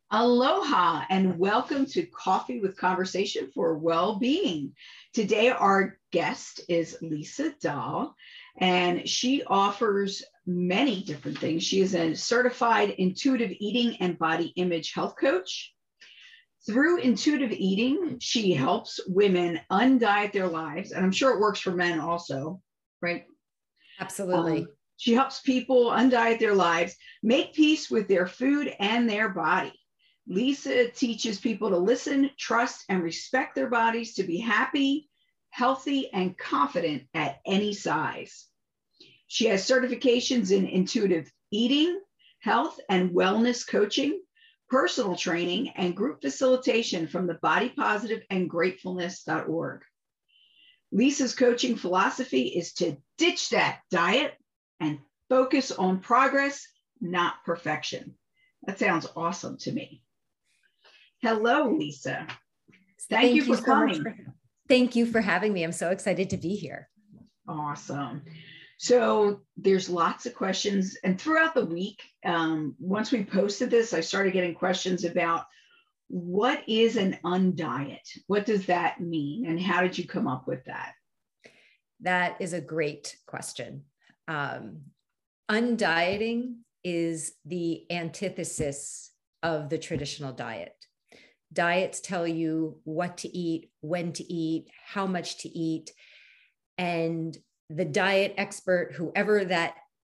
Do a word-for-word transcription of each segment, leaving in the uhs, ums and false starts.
Aloha and welcome to Coffee with Conversation for Well-Being. Today, our guest is Lisa Dahl, and she offers many different things. She is a certified intuitive eating and body image health coach. Through intuitive eating, she helps women undiet their lives, and I'm sure it works for men also, right? Absolutely. Um, she helps people undiet their lives, make peace with their food and their body. Lisa teaches people to listen, trust, and respect their bodies to be happy, healthy, and confident at any size. She has certifications in intuitive eating, health and wellness coaching, personal training, and group facilitation from the body positive and gratefulness dot org. Lisa's coaching philosophy is to ditch that diet and focus on progress, not perfection. That sounds awesome to me. Hello, Lisa. Thank, Thank you for you so coming. For, thank you for having me. I'm so excited to be here. Awesome. So there's lots of questions. And throughout the week, um, once we posted this, I started getting questions about what is an undiet? What does that mean? And how did you come up with that? That is a great question. Um, undieting is the antithesis of the traditional diet. Diets tell you what to eat, when to eat, how much to eat. And the diet expert, whoever that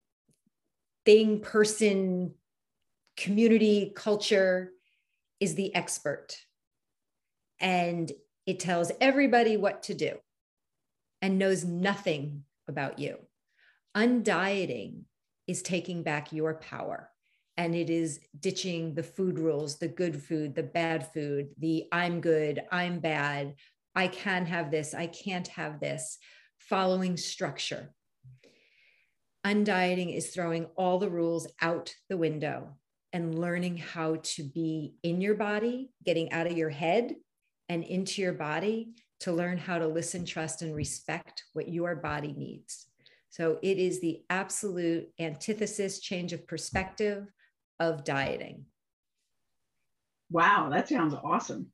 thing, person, community, culture, is the expert. And it tells everybody what to do and knows nothing about you. Undieting is taking back your power. And it is ditching the food rules, the good food, the bad food, the I'm good, I'm bad, I can have this, I can't have this, following structure. Undieting is throwing all the rules out the window and learning how to be in your body, getting out of your head and into your body to learn how to listen, trust, and respect what your body needs. So it is the absolute antithesis, change of perspective of dieting. Wow, that sounds awesome.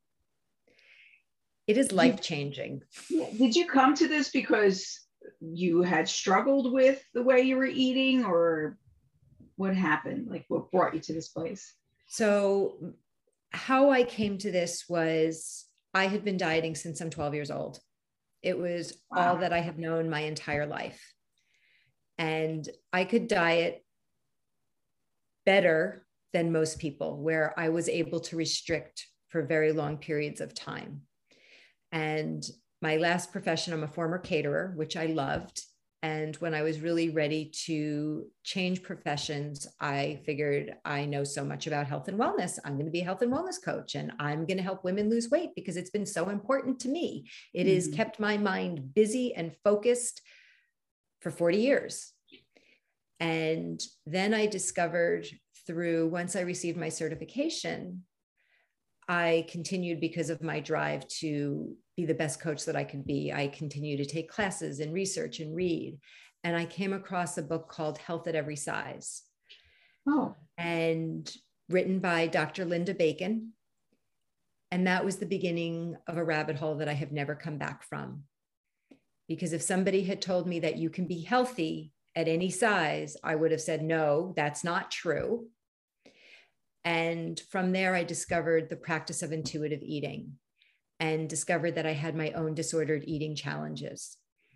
It is life-changing. Yeah. Did you come to this because you had struggled with the way you were eating, or what happened? Like, what brought you to this place? So how I came to this was I had been dieting since I'm twelve years old. It was wow. all that I have known my entire life. And I could diet better than most people, where I was able to restrict for very long periods of time. And my last profession, I'm a former caterer, which I loved. And when I was really ready to change professions, I figured I know so much about health and wellness. I'm going to be a health and wellness coach, and I'm going to help women lose weight because it's been so important to me. It mm-hmm. has kept my mind busy and focused for forty years. And then I discovered through, once I received my certification, I continued because of my drive to be the best coach that I could be. I continued to take classes and research and read. And I came across a book called Health at Every Size. Oh. And written by Doctor Linda Bacon. And that was the beginning of a rabbit hole that I have never come back from. Because if somebody had told me that you can be healthy at any size, I would have said, no, that's not true. And from there, I discovered the practice of intuitive eating and discovered that I had my own disordered eating challenges.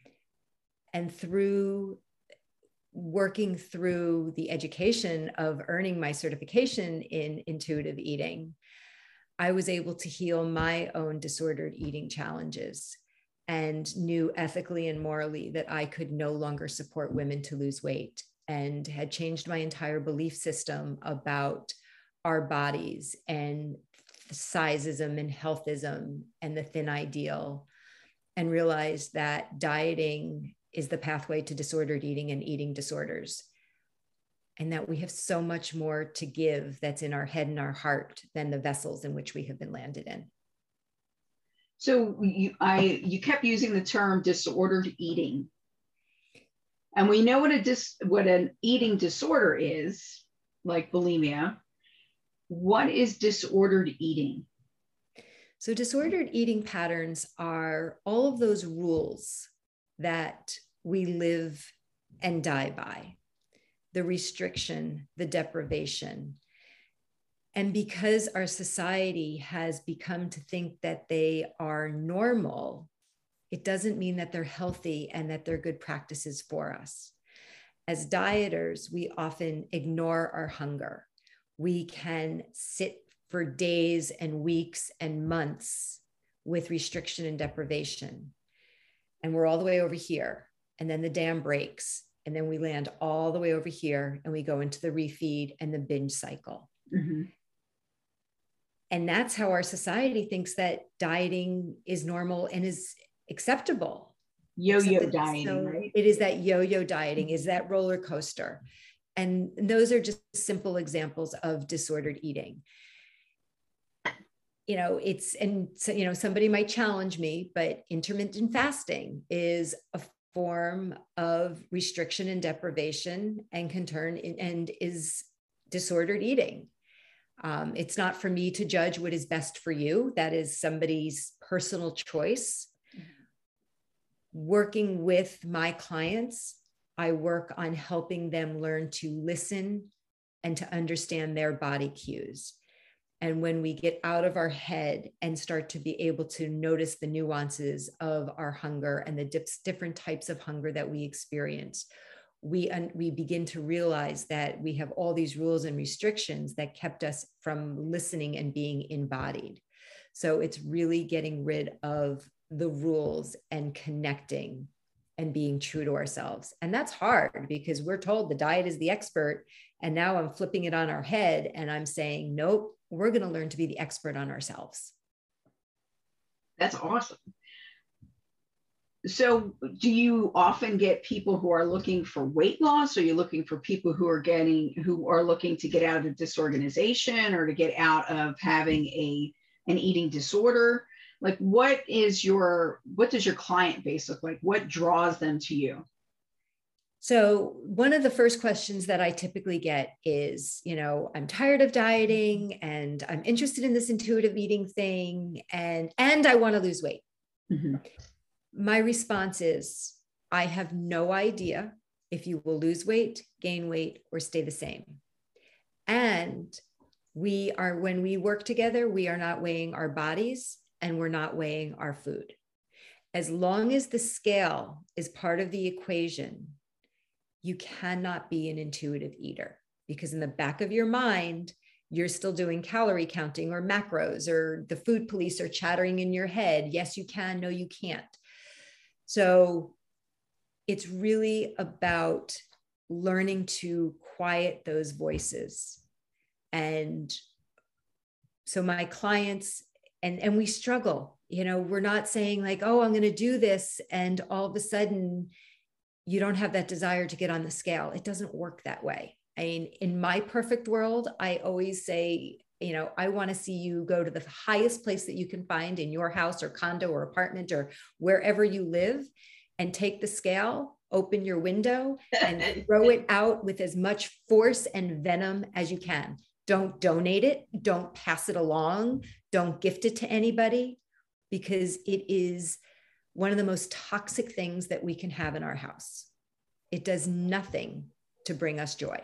And through working through the education of earning my certification in intuitive eating, I was able to heal my own disordered eating challenges and knew ethically and morally that I could no longer support women to lose weight, and had changed my entire belief system about our bodies and sizeism and healthism and the thin ideal, and realized that dieting is the pathway to disordered eating and eating disorders, and that we have so much more to give that's in our head and our heart than the vessels in which we have been landed in. So you, I, you kept using the term disordered eating, and we know what a dis, what an eating disorder is, like bulimia. What is disordered eating? So disordered eating patterns are all of those rules that we live and die by. The restriction, the deprivation. And because our society has become to think that they are normal, it doesn't mean that they're healthy and that they're good practices for us. As dieters, we often ignore our hunger. We can sit for days and weeks and months with restriction and deprivation. And we're all the way over here. And then the dam breaks. And then we land all the way over here and we go into the refeed and the binge cycle. Mm-hmm. And that's how our society thinks that dieting is normal and is acceptable. Yo-yo dieting, so right? It is that yo-yo dieting, is that roller coaster. And those are just simple examples of disordered eating. You know, it's, and so, you know, somebody might challenge me, but intermittent fasting is a form of restriction and deprivation and can turn in, and is disordered eating. Um, it's not for me to judge what is best for you. That is somebody's personal choice. Mm-hmm. Working with my clients, I work on helping them learn to listen and to understand their body cues. And when we get out of our head and start to be able to notice the nuances of our hunger and the dips, different types of hunger that we experience, we, un, we begin to realize that we have all these rules and restrictions that kept us from listening and being embodied. So it's really getting rid of the rules and connecting and being true to ourselves. And that's hard because we're told the diet is the expert. And now I'm flipping it on our head and I'm saying, nope, we're going to learn to be the expert on ourselves. That's awesome. So do you often get people who are looking for weight loss? Or are you looking for people who are getting, who are looking to get out of disorganization or to get out of having a, an eating disorder? Like what is your, what does your client base look like? What draws them to you? So one of the first questions that I typically get is, you know, I'm tired of dieting and I'm interested in this intuitive eating thing and, and I want to lose weight. Mm-hmm. My response is, I have no idea if you will lose weight, gain weight, or stay the same. And we are, when we work together, we are not weighing our bodies and we're not weighing our food. As long as the scale is part of the equation, you cannot be an intuitive eater because in the back of your mind, you're still doing calorie counting or macros, or the food police are chattering in your head. Yes, you can. No, you can't. So it's really about learning to quiet those voices. And so my clients, and, and we struggle, you know, we're not saying like, oh, I'm going to do this. And all of a sudden you don't have that desire to get on the scale. It doesn't work that way. I mean, in my perfect world, I always say, you know, I want to see you go to the highest place that you can find in your house or condo or apartment or wherever you live and take the scale, open your window and throw it out with as much force and venom as you can. Don't donate it. Don't pass it along. Don't gift it to anybody because it is one of the most toxic things that we can have in our house. It does nothing to bring us joy.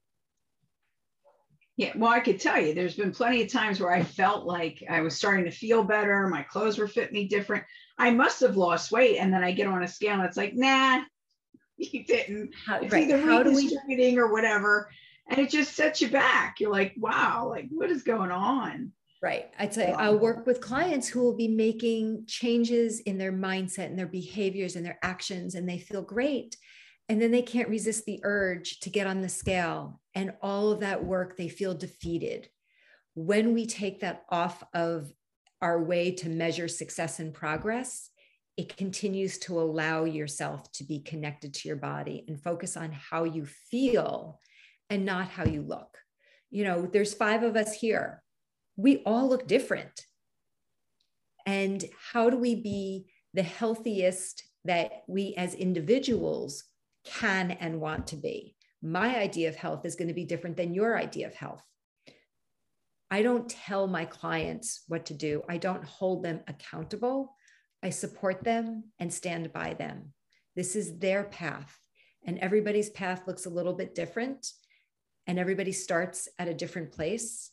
Yeah, well, I could tell you, there's been plenty of times where I felt like I was starting to feel better. My clothes were fitting me different. I must have lost weight. And then I get on a scale and it's like, nah, you didn't. How, it's right. either How do we redistributing or whatever. And it just sets you back. You're like, wow, like what is going on? Right. I'd say I'll work with clients who will be making changes in their mindset and their behaviors and their actions, and they feel great. And then they can't resist the urge to get on the scale. And all of that work, they feel defeated. When we take that off of our way to measure success and progress, it continues to allow yourself to be connected to your body and focus on how you feel and not how you look. You know, there's five of us here. We all look different. And how do we be the healthiest that we as individuals can and want to be? My idea of health is going to be different than your idea of health. I don't tell my clients what to do. I don't hold them accountable. I support them and stand by them. This is their path, and everybody's path looks a little bit different, and everybody starts at a different place.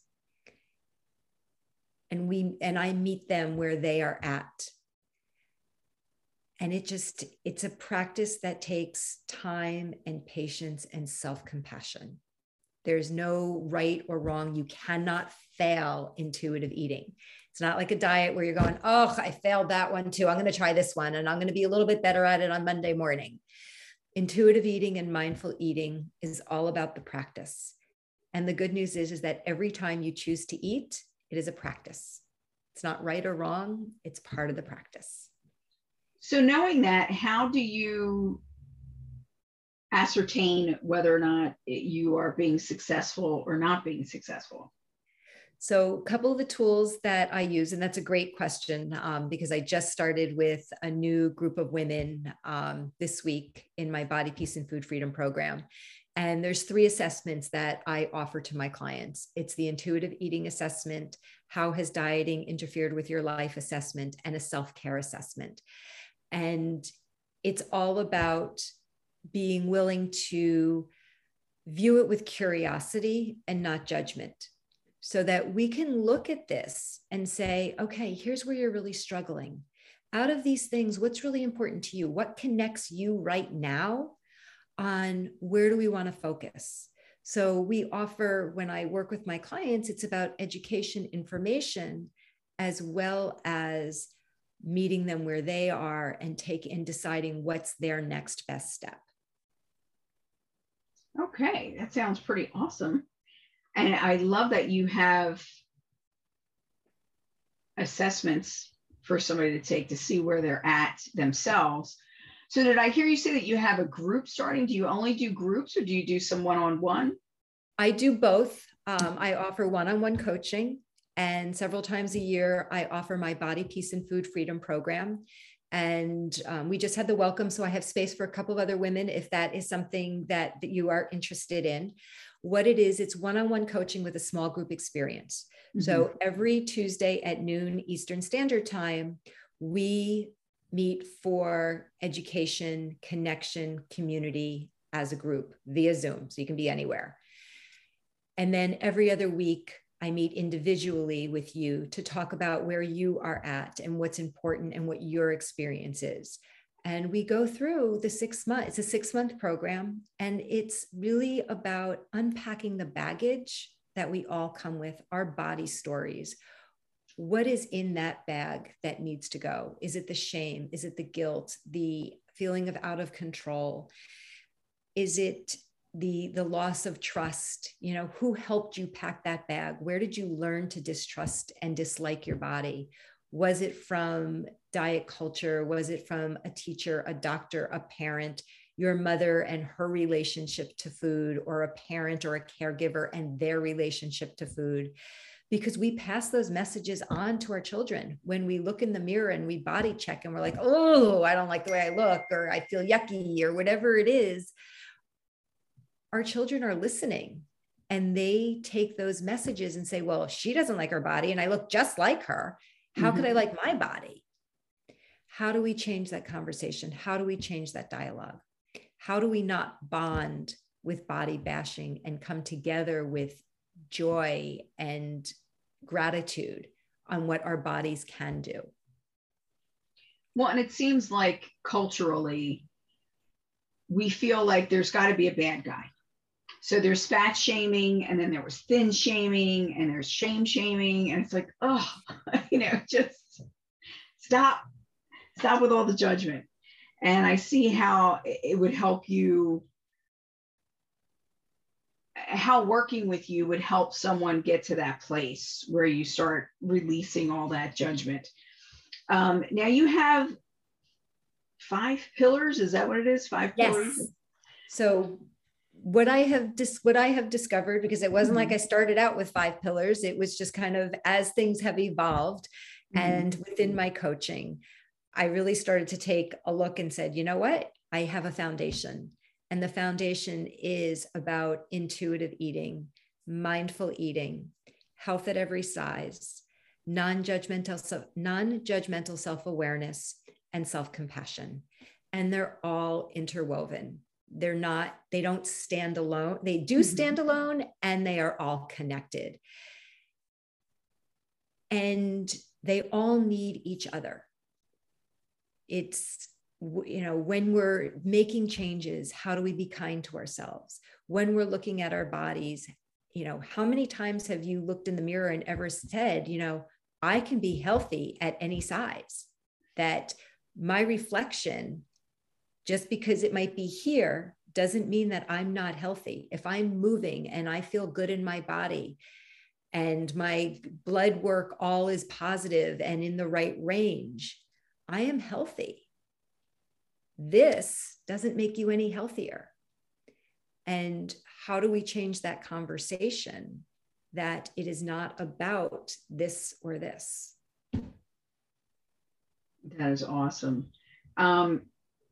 And we, and I meet them where they are at. And it just, it's a practice that takes time and patience and self-compassion. There's no right or wrong. You cannot fail intuitive eating. It's not like a diet where you're going, oh, I failed that one too. I'm going to try this one and I'm going to be a little bit better at it on Monday morning. Intuitive eating and mindful eating is all about the practice. And the good news is, is that every time you choose to eat, it is a practice. It's not right or wrong. It's part of the practice. So knowing that, how do you ascertain whether or not you are being successful or not being successful? So a couple of the tools that I use, and that's a great question um, because I just started with a new group of women um, this week in my Body, Peace, and Food Freedom program. And there's three assessments that I offer to my clients. It's the intuitive eating assessment, how has dieting interfered with your life assessment, and a self-care assessment. And it's all about being willing to view it with curiosity and not judgment, so that we can look at this and say, okay, here's where you're really struggling. Out of these things, what's really important to you? What connects you right now? On where do we want to focus? So we offer, when I work with my clients, it's about education, information, as well as meeting them where they are and take and deciding what's their next best step. Okay, that sounds pretty awesome. And I love that you have assessments for somebody to take to see where they're at themselves. So did I hear you say that you have a group starting? Do you only do groups or do you do some one-on-one? I do both. Um, I offer one-on-one coaching, and several times a year, I offer my Body, Peace, and Food Freedom program. And um, we just had the welcome. So I have space for a couple of other women if that is something that, that you are interested in. What it is, it's one-on-one coaching with a small group experience. Mm-hmm. So every Tuesday at noon Eastern Standard Time, we meet for education, connection, community as a group via Zoom. So you can be anywhere. And then every other week, I meet individually with you to talk about where you are at and what's important and what your experience is. And we go through the six months, it's a six month program. And it's really about unpacking the baggage that we all come with, our body stories. What is in that bag that needs to go? Is it the shame? Is it the guilt? The feeling of out of control? Is it the, the loss of trust? You know, who helped you pack that bag? Where did you learn to distrust and dislike your body? Was it from diet culture? Was it from a teacher, a doctor, a parent, your mother and her relationship to food, or a parent or a caregiver and their relationship to food? Because we pass those messages on to our children. When we look in the mirror and we body check and we're like, oh, I don't like the way I look, or I feel yucky, or whatever it is, our children are listening, and they take those messages and say, well, she doesn't like her body and I look just like her. How mm-hmm. could I like my body? How do we change that conversation? How do we change that dialogue? How do we not bond with body bashing and come together with joy and gratitude on what our bodies can do? Well, and it seems like culturally, we feel like there's got to be a bad guy. So there's fat shaming, and then there was thin shaming, and there's shame shaming. And it's like, oh, you know, just stop, stop with all the judgment. And I see how it would help you, how working with you would help someone get to that place where you start releasing all that judgment. Um, now you have five pillars. Is that what it is? Five yes. pillars? So what I have dis- what I have discovered, because it wasn't mm-hmm. like I started out with five pillars, it was just kind of as things have evolved. Mm-hmm. And within my coaching, I really started to take a look and said, you know what? I have a foundation. And the foundation is about intuitive eating, mindful eating, health at every size, non-judgmental, non-judgmental self-awareness, and self-compassion. And they're all interwoven. They're not, they don't stand alone. They do stand alone, and they are all connected. And they all need each other. It's, you know, when we're making changes, how do we be kind to ourselves? When we're looking at our bodies, you know, how many times have you looked in the mirror and ever said, you know, I can be healthy at any size, that my reflection, just because it might be here, doesn't mean that I'm not healthy. If I'm moving and I feel good in my body and my blood work all is positive and in the right range, I am healthy. This doesn't make you any healthier. And how do we change that conversation that it is not about this or this? That is awesome. Um,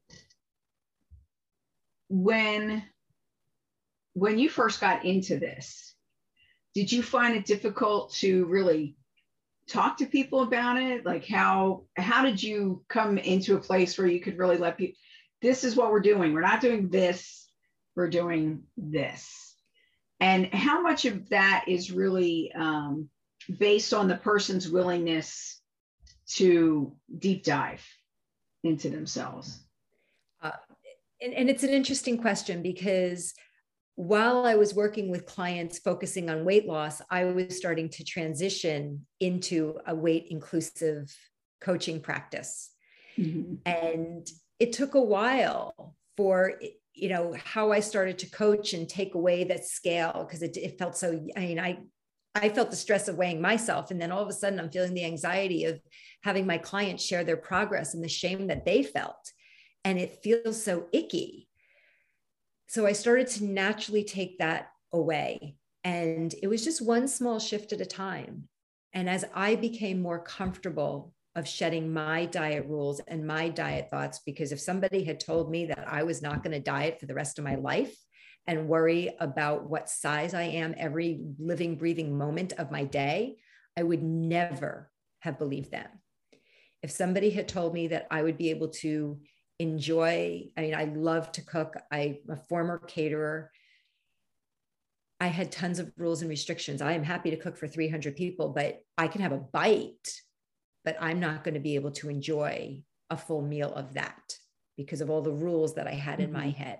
when, when you first got into this, did you find it difficult to really talk to people about it? Like how, how did you come into a place where you could really let people, this is what we're doing. We're not doing this, we're doing this. And how much of that is really um, based on the person's willingness to deep dive into themselves? Uh, and, and it's an interesting question, because while I was working with clients focusing on weight loss, I was starting to transition into a weight inclusive coaching practice. Mm-hmm. And it took a while for, you know, how I started to coach and take away that scale, because it, it felt so, I mean, I, I felt the stress of weighing myself. And then all of a sudden I'm feeling the anxiety of having my clients share their progress and the shame that they felt. And it feels so icky. So I started to naturally take that away. And it was just one small shift at a time. And as I became more comfortable of shedding my diet rules and my diet thoughts, because if somebody had told me that I was not going to diet for the rest of my life and worry about what size I am every living, breathing moment of my day, I would never have believed them. If somebody had told me that I would be able to enjoy, I mean, I love to cook. I'm a former caterer. I had tons of rules and restrictions. I am happy to cook for three hundred people, but I can have a bite, but I'm not going to be able to enjoy a full meal of that because of all the rules that I had in mm-hmm. my head.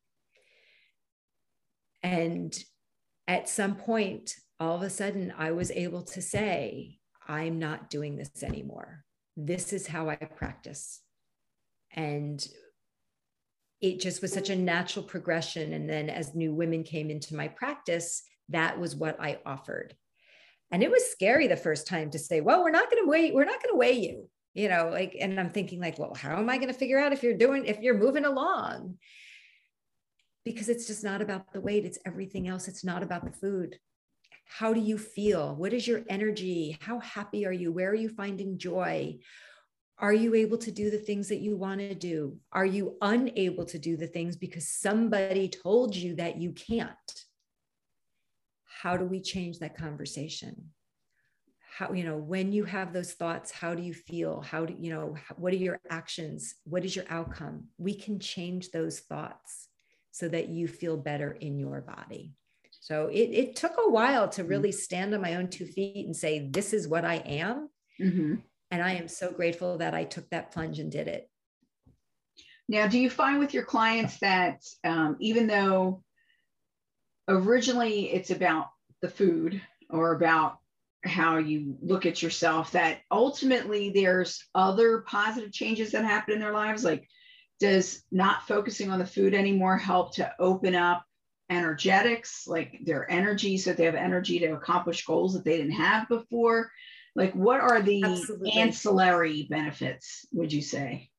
And at some point, all of a sudden, I was able to say, I'm not doing this anymore. This is how I practice. And it just was such a natural progression. And then as new women came into my practice, that was what I offered. And it was scary the first time to say, well, we're not going to weigh, we're not going to weigh you, you know, like, and I'm thinking like, well, how am I going to figure out if you're doing, if you're moving along? Because it's just not about the weight. It's everything else. It's not about the food. How do you feel? What is your energy? How happy are you? Where are you finding joy? Are you able to do the things that you want to do? Are you unable to do the things because somebody told you that you can't? How do we change that conversation? How, you know, when you have those thoughts, how do you feel? How do you know, what are your actions? What is your outcome? We can change those thoughts so that you feel better in your body. So it, it took a while to really stand on my own two feet and say, this is what I am. Mm-hmm. And I am so grateful that I took that plunge and did it. Now, do you find with your clients that um, even though originally it's about the food or about how you look at yourself, that ultimately there's other positive changes that happen in their lives? Like, does not focusing on the food anymore help to open up energetics, like their energy, so they have energy to accomplish goals that they didn't have before? Like, what are the Absolutely. ancillary benefits, would you say?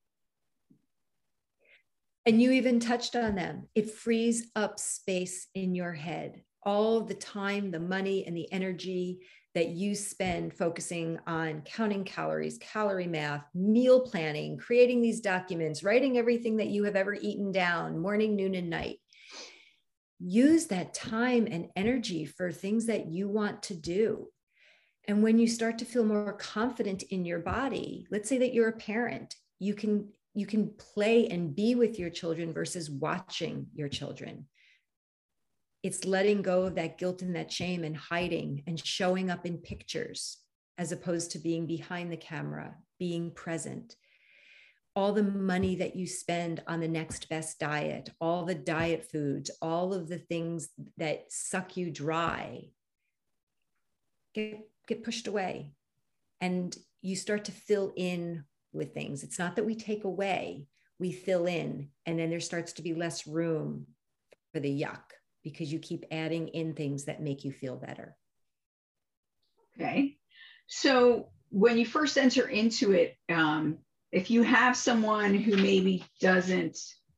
And you even touched on them. It frees up space in your head. All the time, the money, and the energy that you spend focusing on counting calories, calorie math, meal planning, creating these documents, writing everything that you have ever eaten down, morning, noon, and night. use that time and energy for things that you want to do. And when you start to feel more confident in your body, let's say that you're a parent, you can you can play and be with your children versus watching your children. It's letting go of that guilt and that shame and hiding and showing up in pictures as opposed to being behind the camera, being present. All the money that you spend on the next best diet, all the diet foods, all of the things that suck you dry, get, get pushed away. And you start to fill in with things. It's not that we take away, we fill in, and then there starts to be less room for the yuck because you keep adding in things that make you feel better. Okay. So when you first enter into it, um, if you have someone who maybe doesn't,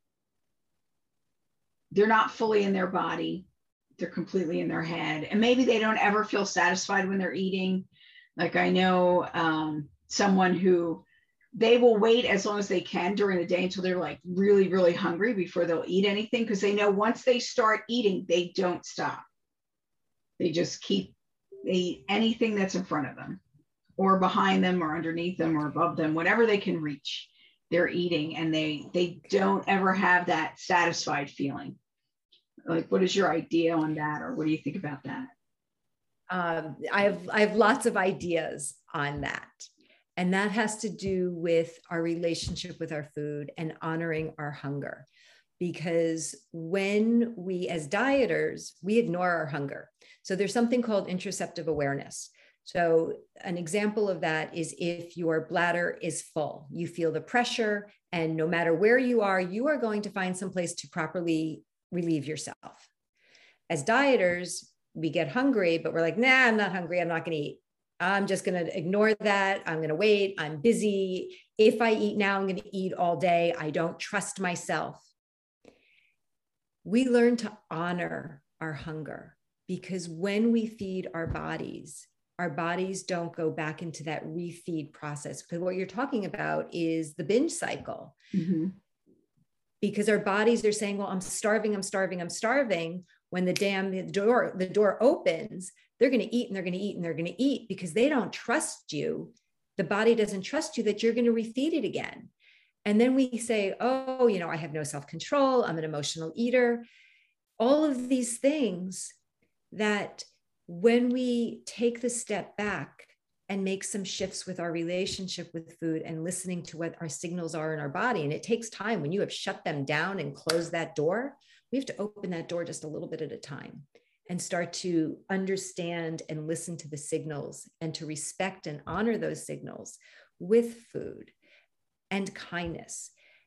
they're not fully in their body, they're completely in their head, and maybe they don't ever feel satisfied when they're eating. Like I know um, someone who they will wait as long as they can during the day until they're like really, really hungry before they'll eat anything, because they know once they start eating, they don't stop. They just keep, they eat anything that's in front of them or behind them or underneath them or above them, whatever they can reach, they're eating, and they they don't ever have that satisfied feeling. Like, what is your idea on that, or what do you think about that? Um, I have I have lots of ideas on that. And that has to do with our relationship with our food and honoring our hunger. Because when we, as dieters, we ignore our hunger. So there's something called interoceptive awareness. So an example of that is if your bladder is full, you feel the pressure, and no matter where you are, you are going to find some place to properly relieve yourself. As dieters, we get hungry, but we're like, nah, I'm not hungry. I'm not going to eat. I'm just going to ignore that. I'm going to wait. I'm busy. If I eat now, I'm going to eat all day. I don't trust myself. We learn to honor our hunger, because when we feed our bodies, our bodies don't go back into that refeed process. Because what you're talking about is the binge cycle. Mm-hmm. Because our bodies are saying, well, I'm starving, I'm starving, I'm starving. When the damn the door, the door opens, they're going to eat and they're going to eat and they're going to eat because they don't trust you. The body doesn't trust you that you're going to refeed it again. And then we say, oh, you know, I have no self-control. I'm an emotional eater. All of these things that when we take the step back and make some shifts with our relationship with food and listening to what our signals are in our body, and it takes time. When you have shut them down and closed that door, we have to open that door just a little bit at a time and start to understand and listen to the signals and to respect and honor those signals with food and kindness.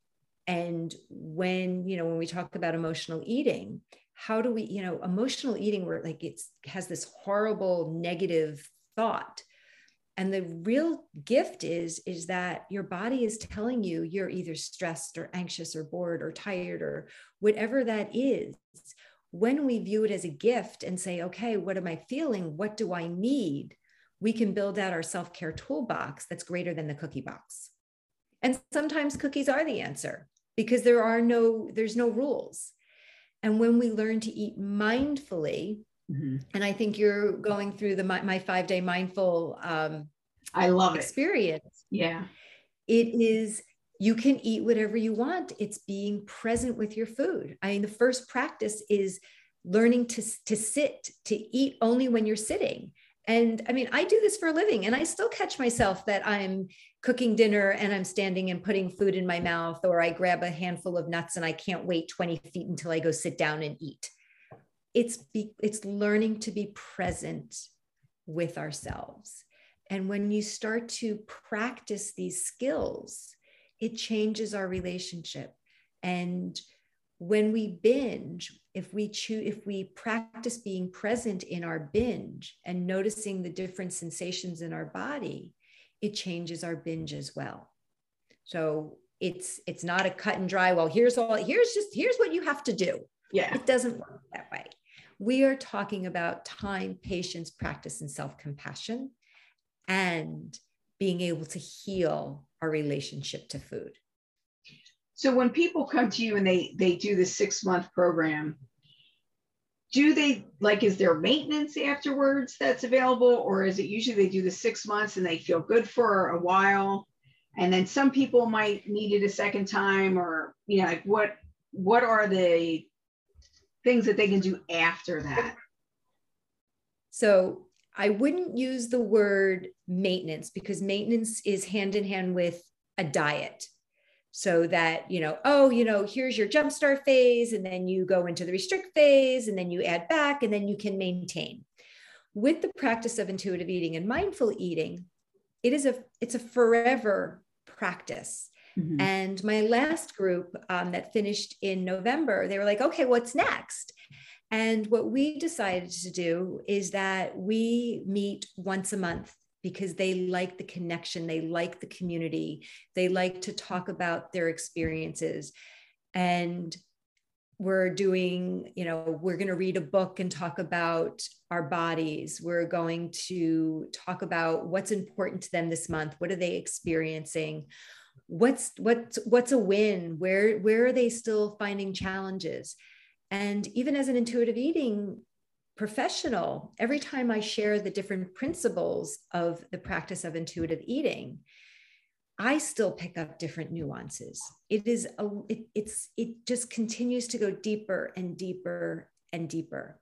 And when, you know, when we talk about emotional eating, how do we, you know, emotional eating, where like it's has this horrible negative thought. And the real gift is, is that your body is telling you you're either stressed or anxious or bored or tired or whatever that is. When we view it as a gift and say, okay, what am I feeling? What do I need? We can build out our self-care toolbox that's greater than the cookie box. And sometimes cookies are the answer because there are no, there's no rules. And when we learn to eat mindfully, mm-hmm. and I think you're going through the my, my five-day mindful um, I love experience. It. Yeah. It is, you can eat whatever you want. It's being present with your food. I mean, the first practice is learning to, to sit, to eat only when you're sitting. And I mean, I do this for a living and I still catch myself that I'm cooking dinner and I'm standing and putting food in my mouth, or I grab a handful of nuts and I can't wait twenty feet until I go sit down and eat. It's, be, it's learning to be present with ourselves. And when you start to practice these skills, it changes our relationship. And when we binge, if we choose, if we practice being present in our binge and noticing the different sensations in our body, it changes our binge as well. So it's it's not a cut and dry, well, here's all, here's just, here's what you have to do. Yeah. It doesn't work that way. We are talking about time, patience, practice, and self-compassion, and being able to heal our relationship to food. So when people come to you and they they do the six month program, do they, like, is there maintenance afterwards that's available, or is it usually they do the six months and they feel good for a while, and then some people might need it a second time, or, you know, like what, what are the things that they can do after that? So I wouldn't use the word maintenance, because maintenance is hand in hand with a diet. So that, you know, oh, you know, here's your jumpstart phase, and then you go into the restrict phase, and then you add back, and then you can maintain. With the practice of intuitive eating and mindful eating, it is a, it's a forever practice. Mm-hmm. And my last group um, that finished in November, they were like, okay, what's next? And what we decided to do is that we meet once a month, because they like the connection, they like the community, they like to talk about their experiences. And we're doing, you know, we're going to read a book and talk about our bodies. We're going to talk about what's important to them this month. What are they experiencing? What's, what's, what's a win? Where, where are they still finding challenges? And even as an intuitive eating professional, every time I share the different principles of the practice of intuitive eating, I still pick up different nuances. It is a, it, it's, it just continues to go deeper and deeper and deeper.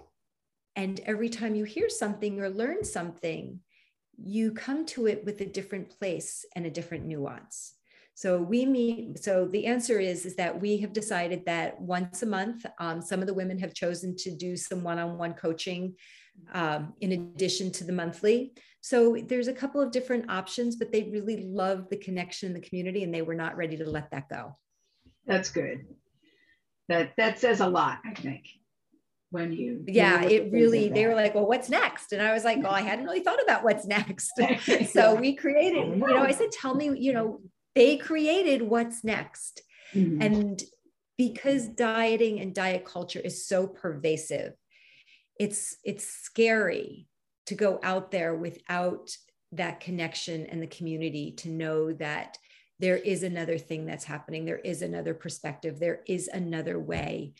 And every time you hear something or learn something, you come to it with a different place and a different nuance. So we meet, so the answer is, is that we have decided that once a month, um, some of the women have chosen to do some one-on-one coaching um, in addition to the monthly. So there's a couple of different options, but they really love the connection in the community, and they were not ready to let that go. That's good. That, that says a lot, I think. When you, yeah, when you it really, they were like, well, what's next? And I was like, well, I hadn't really thought about what's next. So we created, you know, I said, tell me, you know, they created what's next. Mm-hmm. And because dieting and diet culture is so pervasive, it's, it's scary to go out there without that connection and the community, to know that there is another thing that's happening. There is another perspective. There is another way.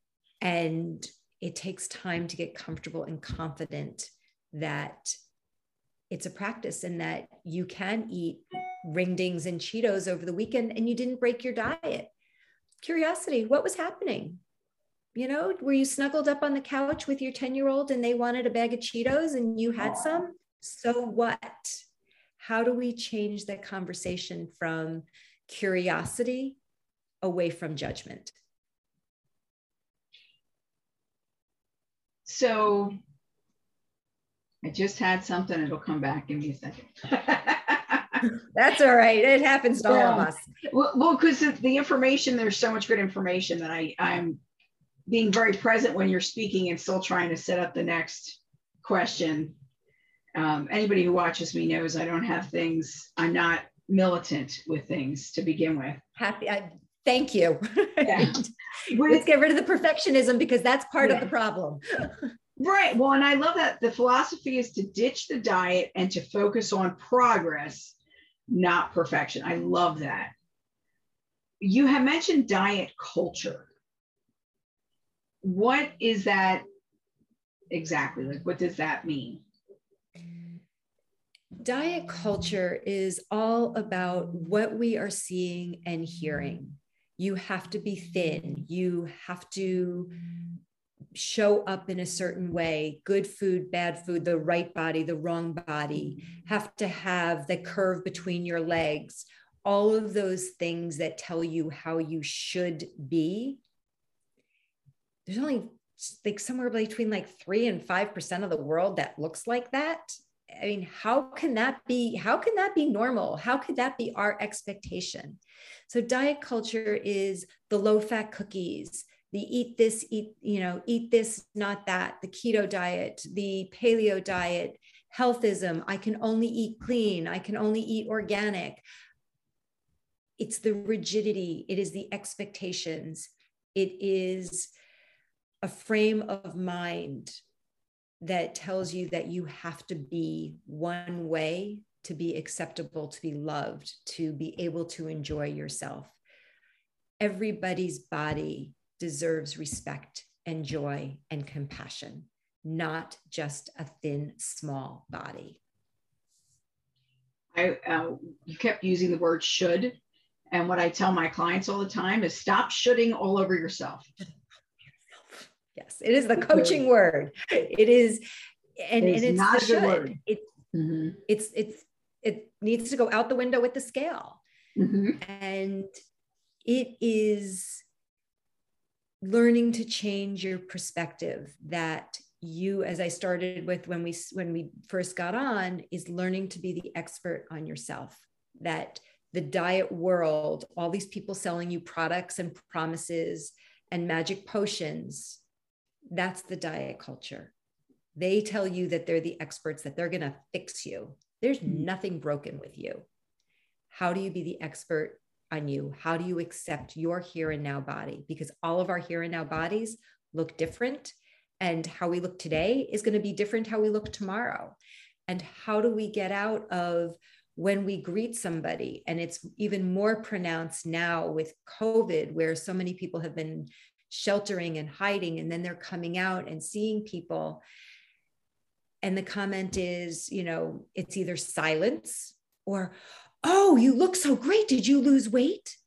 And it takes time to get comfortable and confident that it's a practice, and that you can eat ring dings and Cheetos over the weekend and you didn't break your diet. Curiosity, what was happening? You know, were you snuggled up on the couch with your ten-year-old and they wanted a bag of Cheetos and you had some? So what? How do we change that conversation from curiosity away from judgment? So I just had something, it'll come back. Give me a second. That's all right. It happens to yeah. all of us. Well, because well, the information, there's so much good information that I, I'm being very present when you're speaking and still trying to set up the next question. Um, anybody who watches me knows I don't have things, I'm not militant with things to begin with. Happy, I, thank you. Yeah. Let's get rid of the perfectionism, because that's part yeah. of the problem. Right. Well, and I love that the philosophy is to ditch the diet and to focus on progress, not perfection. I love that. You have mentioned diet culture. What is that exactly? Like, what does that mean? Diet culture is all about what we are seeing and hearing. You have to be thin. You have to show up in a certain way, good food, bad food, the right body, the wrong body, have to have the curve between your legs, all of those things that tell you how you should be. There's only like somewhere between like three and five percent of the world that looks like that. I mean, how can that be? How can that be normal? How could that be our expectation? So diet culture is the low-fat cookies, the eat this, eat, you know, eat this, not that, the keto diet, the paleo diet, healthism. I can only eat clean. I can only eat organic. It's the rigidity. It is the expectations. It is a frame of mind that tells you that you have to be one way to be acceptable, to be loved, to be able to enjoy yourself. Everybody's body deserves respect. and joy and compassion, not just a thin, small body. I, uh, you kept using the word should. And what I tell my clients all the time is stop shoulding all over yourself. Yes, it is the coaching word. It is, and, it is and it's not the a good should. word. It, mm-hmm. it's, it's, it needs to go out the window with the scale. Mm-hmm. And it is learning to change your perspective, that you, as I started with when we, when we first got on, is learning to be the expert on yourself. That the diet world, all these people selling you products and promises and magic potions, that's the diet culture. They tell you that they're the experts, that they're going to fix you. There's nothing broken with you. How do you be the expert on you? How do you accept your here and now body? Because all of our here and now bodies look different. And how we look today is going to be different how we look tomorrow. And how do we get out of when we greet somebody? And it's even more pronounced now with COVID, where so many people have been sheltering and hiding, and then they're coming out and seeing people. And the comment is, you know, it's either silence or, oh, you look so great. Did you lose weight?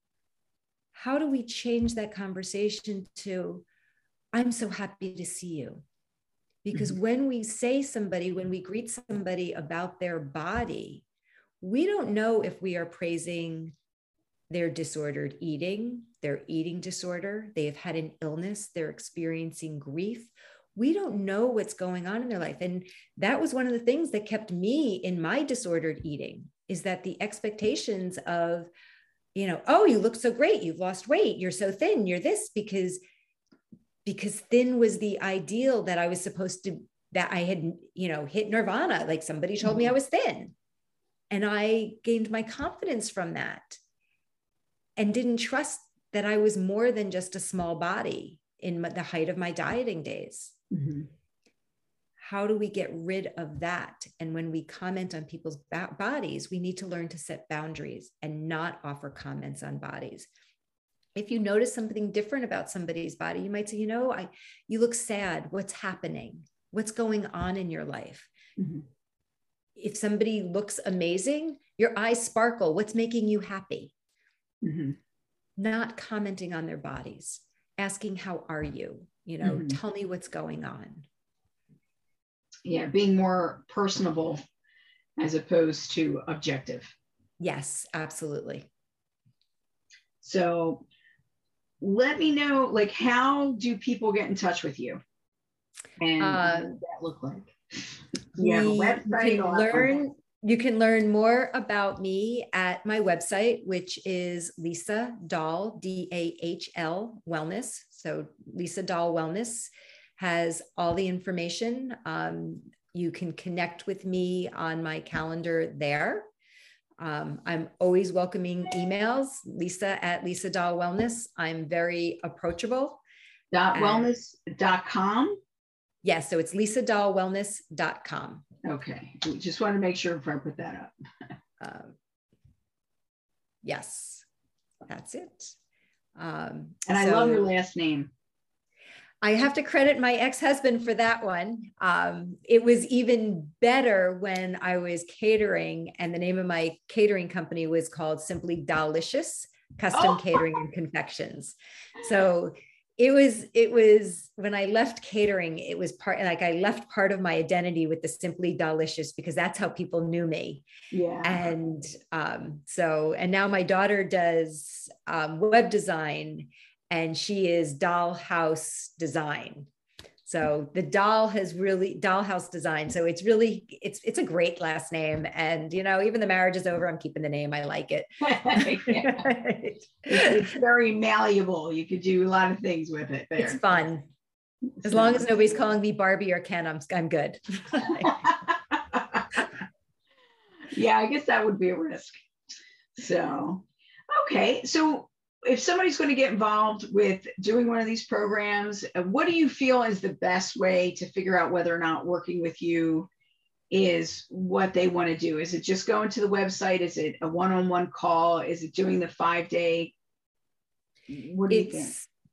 How do we change that conversation to, I'm so happy to see you? Because mm-hmm. when we say somebody, when we greet somebody about their body, we don't know if we are praising their disordered eating, their eating disorder, they have had an illness, they're experiencing grief. We don't know what's going on in their life. And that was one of the things that kept me in my disordered eating, is that the expectations of, you know, oh, you look so great, you've lost weight, you're so thin, you're this, because, because thin was the ideal that I was supposed to, that I had, you know, hit nirvana. Like somebody told me I was thin. And I gained my confidence from that and didn't trust that I was more than just a small body in the height of my dieting days. Mm-hmm. How do we get rid of that? And when we comment on people's ba- bodies, we need to learn to set boundaries and not offer comments on bodies. If you notice something different about somebody's body, you might say, you know, I, you look sad. What's happening? What's going on in your life? Mm-hmm. If somebody looks amazing, your eyes sparkle. What's making you happy? Mm-hmm. Not commenting on their bodies, asking, how are you? You know, mm-hmm. tell me what's going on. Yeah, being more personable as opposed to objective. Yes, absolutely. So let me know, like, how do people get in touch with you? And uh, what does that look like? You have a website. You can learn, you can learn more about me at my website, which is Lisa Dahl, D A H L Wellness. So Lisa Dahl Wellness has all the information. Um, you can connect with me on my calendar there. Um, I'm always welcoming emails, Lisa at Lisa Dahl Wellness. I'm very approachable. Dot wellness dot com. Yes, so it's lisa dahl wellness dot com. Okay, we just want to make sure if I put that up. um, yes, that's it. Um, and I so love your last name. I have to credit my ex-husband for that one. Um, it was even better when I was catering, and the name of my catering company was called Simply Dahlicious Custom oh. Catering and Confections. So it was, it was when I left catering, it was part, like I left part of my identity with the Simply Dahlicious, because that's how people knew me. Yeah. And um, so, and now my daughter does um, web design, and she is Dollhouse Design. So the doll has really Dollhouse Design. So it's really, it's, it's a great last name. And, you know, even the marriage is over, I'm keeping the name. I like it. it's, it's very malleable. You could do a lot of things with it there. It's fun. As long as nobody's calling me Barbie or Ken, I'm, I'm good. Yeah, I guess that would be a risk. So, okay. So if somebody's going to get involved with doing one of these programs, what do you feel is the best way to figure out whether or not working with you is what they want to do? Is it just going to the website? Is it a one-on-one call? Is it doing the five day? What do it's, you think?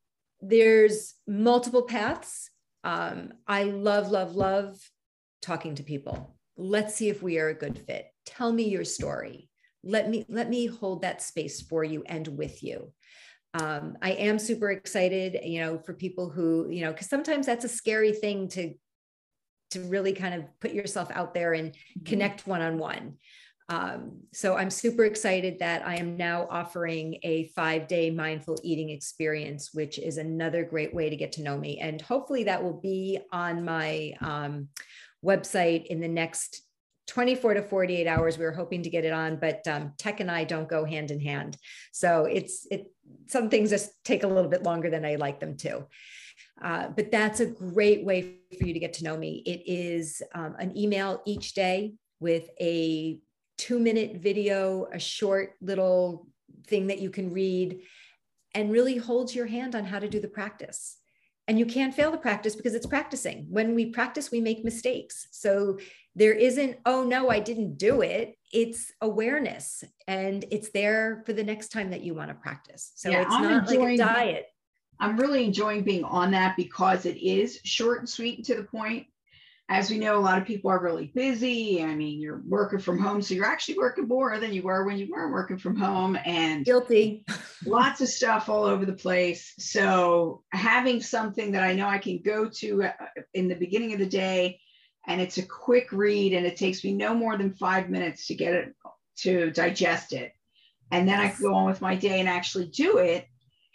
there's multiple paths. Um, I love, love, love talking to people. Let's see if we are a good fit. Tell me your story. Let me, let me hold that space for you and with you. Um, I am super excited, you know, for people who, you know, because sometimes that's a scary thing to, to really kind of put yourself out there and mm-hmm. connect one-on-one. Um, so I'm super excited that I am now offering a five-day mindful eating experience, which is another great way to get to know me. And hopefully that will be on my um, website in the next twenty-four to forty-eight hours. We were hoping to get it on, but um, tech and I don't go hand in hand. So it's, it, some things just take a little bit longer than I like them to. Uh, but that's a great way for you to get to know me. It is um, an email each day with a two minute video, a short little thing that you can read, and really holds your hand on how to do the practice. And you can't fail the practice because it's practicing. When we practice, we make mistakes. So there isn't, oh no, I didn't do it. It's awareness, and it's there for the next time that you want to practice. So yeah, it's I'm not like a diet. I'm really enjoying being on that because it is short and sweet and to the point. As we know, a lot of people are really busy. I mean, you're working from home, so you're actually working more than you were when you weren't working from home, and guilty. Lots of stuff all over the place. So having something that I know I can go to in the beginning of the day, and it's a quick read, and it takes me no more than five minutes to get it, to digest it. And then I can go on with my day and actually do it,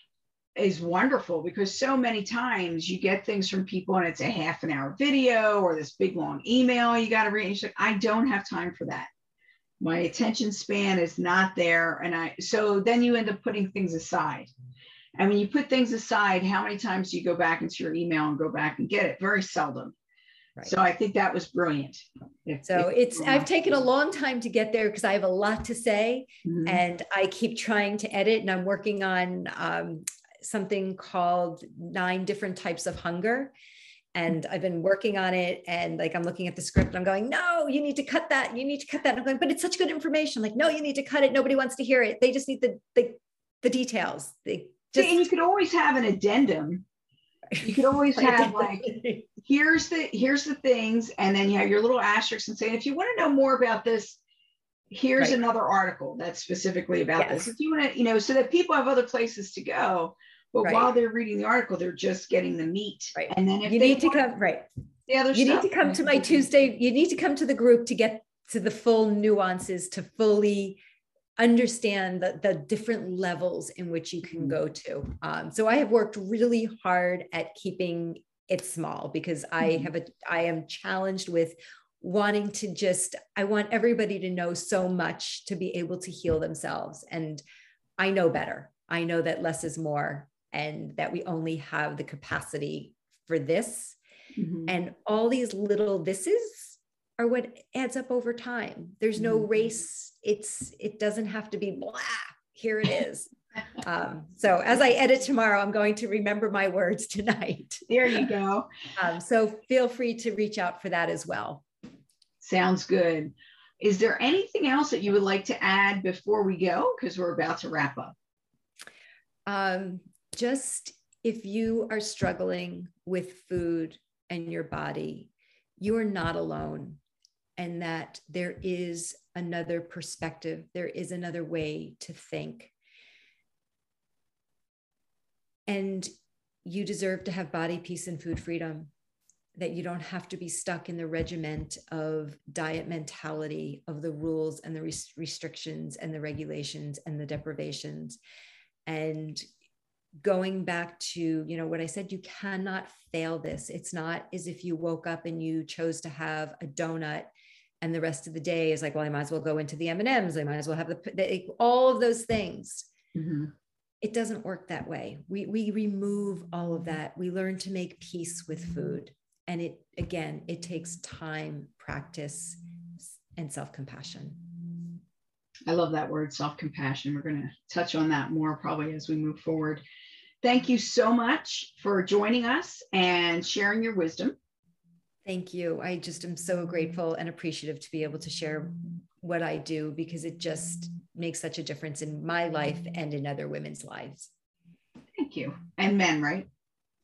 is wonderful, because so many times you get things from people and it's a half an hour video or this big long email you got to read. And you're like, I don't have time for that. My attention span is not there. And I, so then you end up putting things aside. And when you put things aside, how many times do you go back into your email and go back and get it? Very seldom. Right. So I think that was brilliant. If, so if, it's, I've taken a long time to get there because I have a lot to say, mm-hmm. and I keep trying to edit, and I'm working on, um, something called Nine Different Types of Hunger. And I've been working on it, and like, I'm looking at the script and I'm going, no, you need to cut that. You need to cut that. And I'm going, but it's such good information. Like, no, you need to cut it. Nobody wants to hear it. They just need the, the, the details. They just, See, and you could always have an addendum. You could always have like, here's the, here's the things. And then you have your little asterisks and saying, if you want to know more about this, here's right. another article that's specifically about yes. this. If you want to, you know, so that people have other places to go. But right. while they're reading the article, they're just getting the meat. Right. And then if you they need to come, right. The other you stuff, need to come to my Tuesday. You need to come to the group to get to the full nuances, to fully understand the, the different levels in which you can go to. Um, so I have worked really hard at keeping it small, because I have a, I am challenged with wanting to just, I want everybody to know so much to be able to heal themselves. And I know better. I know that less is more, and that we only have the capacity for this. Mm-hmm. And all these little thises are what adds up over time. There's no mm-hmm. race. It's, it doesn't have to be blah, here it is. um, so as I edit tomorrow, I'm going to remember my words tonight. There you go. um, so feel free to reach out for that as well. Sounds good. Is there anything else that you would like to add before we go? Because we're about to wrap up. Um, just if you are struggling with food and your body, you are not alone, and that there is another perspective. There is another way to think. And you deserve to have body peace and food freedom, that you don't have to be stuck in the regiment of diet mentality, of the rules and the res- restrictions and the regulations and the deprivations. And going back to, you know, what I said, you cannot fail this. It's not as if you woke up and you chose to have a donut and the rest of the day is like, well, I might as well go into the M and M's. I might as well have the, the all of those things. Mm-hmm. It doesn't work that way. We, we remove all of that. We learn to make peace with food. And it, again, it takes time, practice, and self-compassion. I love that word, self-compassion. We're going to touch on that more probably as we move forward. Thank you so much for joining us and sharing your wisdom. Thank you. I just am so grateful and appreciative to be able to share what I do, because it just makes such a difference in my life and in other women's lives. Thank you. And men, right?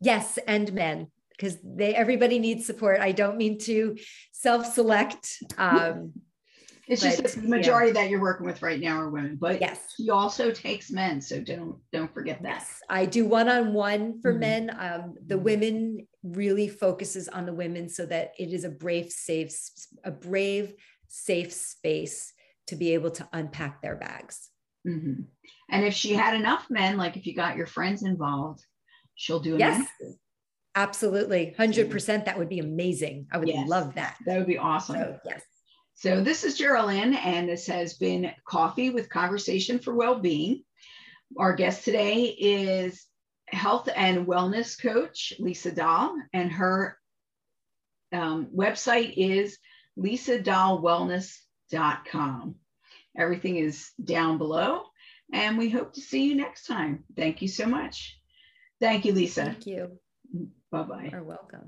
Yes, and men, because they everybody needs support. I don't mean to self-select. Um, it's but, just that the majority yeah. that you're working with right now are women, but yes, she also takes men, so don't don't forget that. Yes, I do one-on-one for Mhm. men. Um, the women really focuses on the women so that it is a brave, safe, a brave, safe space to be able to unpack their bags. Mm-hmm. And if she had enough men, like if you got your friends involved, she'll do a Yes, men's group. Absolutely. one hundred percent. That would be amazing. I would Yes, love that. That would be awesome. So, yes. So this is Geraldine, and this has been Coffee with Conversation for Wellbeing. Our guest today is health and wellness coach Lisa Dahl, and her um, website is lisa dahl wellness dot com. Everything is down below, and we hope to see you next time. Thank you so much. Thank you, Lisa. Thank you. Bye-bye. You're welcome.